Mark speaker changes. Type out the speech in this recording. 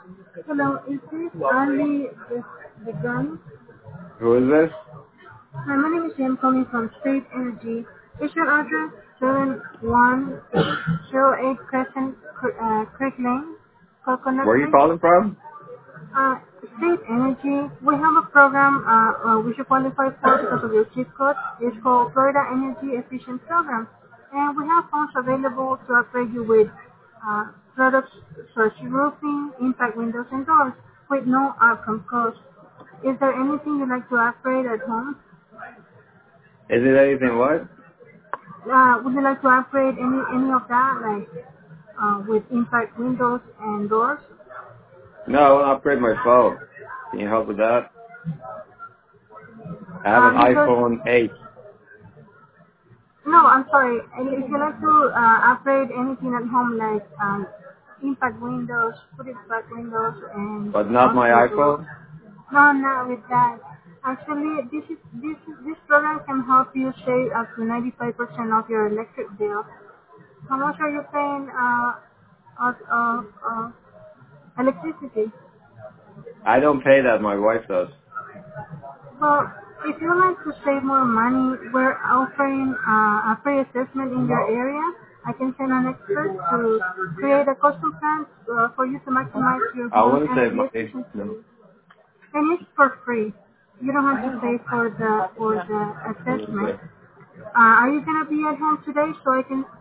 Speaker 1: Hello, is this Ali the gun?
Speaker 2: Who is this?
Speaker 1: Hi, my name is Jim calling from State Energy. Is your address 7108 Crescent Creek Lane, Coconut
Speaker 2: Where are you
Speaker 1: Creek?
Speaker 2: calling from?
Speaker 1: State Energy, we have a program which you qualify for because of your zip code. It's called Florida Energy Efficient Program. And we have funds available to upgrade you with products such as roofing, impact windows, and doors with no outcome cost. Is there anything you'd like to upgrade at home?
Speaker 2: Is it anything what?
Speaker 1: Would you like to upgrade any of that, like with impact windows and doors?
Speaker 2: No, I want to upgrade my phone. Can you help with that? I have an
Speaker 1: Because
Speaker 2: iPhone 8.
Speaker 1: no, I'm sorry. If you like to upgrade anything at home, like impact windows, put it back windows, and
Speaker 2: But not my
Speaker 1: also doors.
Speaker 2: iPhone?
Speaker 1: No, not with that. Actually, this program can help you save up to 95% of your electric bill. How much are you paying of electricity?
Speaker 2: I don't pay that, my wife does.
Speaker 1: Well, if you like to save more money, we're offering a free assessment in your area. I can send an expert to create a custom plan for you to maximize your
Speaker 2: I
Speaker 1: home
Speaker 2: want to save
Speaker 1: energy
Speaker 2: money. No.
Speaker 1: efficiency. And it's for free. You don't have to pay for the assessment.
Speaker 2: Okay.
Speaker 1: Are you gonna be at home today so I can